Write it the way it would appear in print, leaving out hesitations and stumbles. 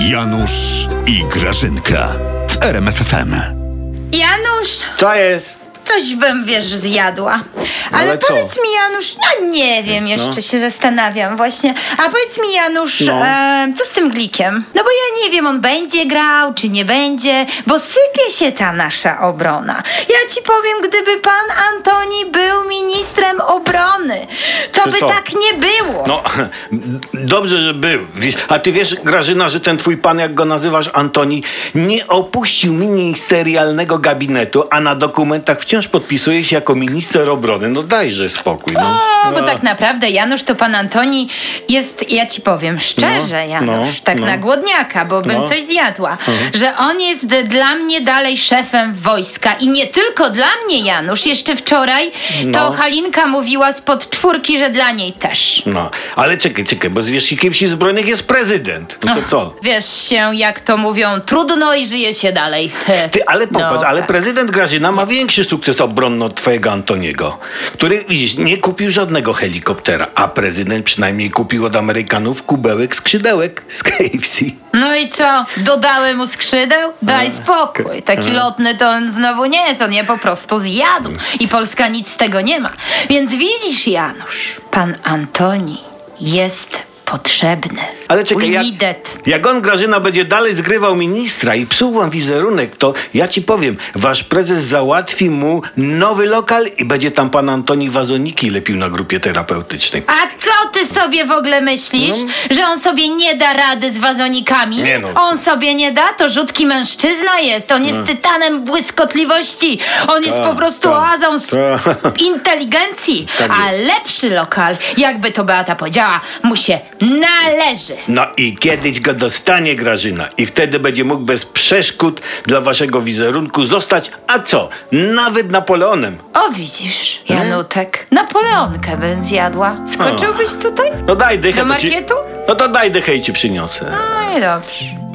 Janusz i Grażynka w RMF FM. Janusz, Co jest? coś bym, zjadła. Ale co? powiedz mi, Janusz, nie wiem, jeszcze się zastanawiam właśnie. A powiedz mi, Janusz, co z tym Glikiem? No bo ja nie wiem, on będzie grał, czy nie będzie, bo sypie się ta nasza obrona. Ja ci powiem, gdyby pan Antoni był ministrem obrony, to by co? tak nie było. No, dobrze, że był. A ty wiesz, Grażyna, że ten twój pan, jak go nazywasz, Antoni, nie opuścił ministerialnego gabinetu, a na dokumentach wciąż podpisuje się jako minister obrony. No dajże spokój, no. Bo tak naprawdę, Janusz, to pan Antoni jest, ja ci powiem szczerze, Janusz, na głodniaka, bo bym coś zjadła, że on jest dla mnie dalej szefem wojska i nie tylko dla mnie, Janusz, jeszcze wczoraj to Halinka mówiła spod czwórki, że dla niej też. No, ale czekaj, bo z wierzchnikiem sił zbrojnych jest prezydent. No to co? Wiesz się, jak to mówią, trudno i żyje się dalej. Ty, ale popatrz, ale tak. prezydent Grażyna ma większy sukces obronny od twojego Antoniego, który, widzisz, nie kupił żadnego helikoptera, a prezydent przynajmniej kupił od Amerykanów kubełek skrzydełek z KFC. No i co? Dodały mu skrzydeł? Daj spokój. Taki lotny to on znowu nie jest. On je po prostu zjadł. I Polska nic z tego nie ma. Więc widzisz, Janusz, pan Antoni jest potrzebny. Ale czekaj, We need it. jak on, Grażyna, będzie dalej zgrywał ministra i psuł wam wizerunek, to ja ci powiem, wasz prezes załatwi mu nowy lokal i będzie tam pan Antoni wazoniki lepił na grupie terapeutycznej. A co ty sobie w ogóle myślisz? Że on sobie nie da rady z wazonikami? Nie no. On sobie nie da? To rzutki mężczyzna jest. On jest tytanem błyskotliwości. On jest po prostu oazą inteligencji. Tak A lepszy lokal, jakby to Beata powiedziała, mu się należy. No i kiedyś go dostanie, Grażyna, i wtedy będzie mógł bez przeszkód dla waszego wizerunku zostać, a co, nawet Napoleonem. O, widzisz, Janutek, Napoleonkę bym zjadła. Skoczyłbyś tutaj? No daj dychę. Do to ci- marketu? No to daj dychę i ci przyniosę. No i dobrze.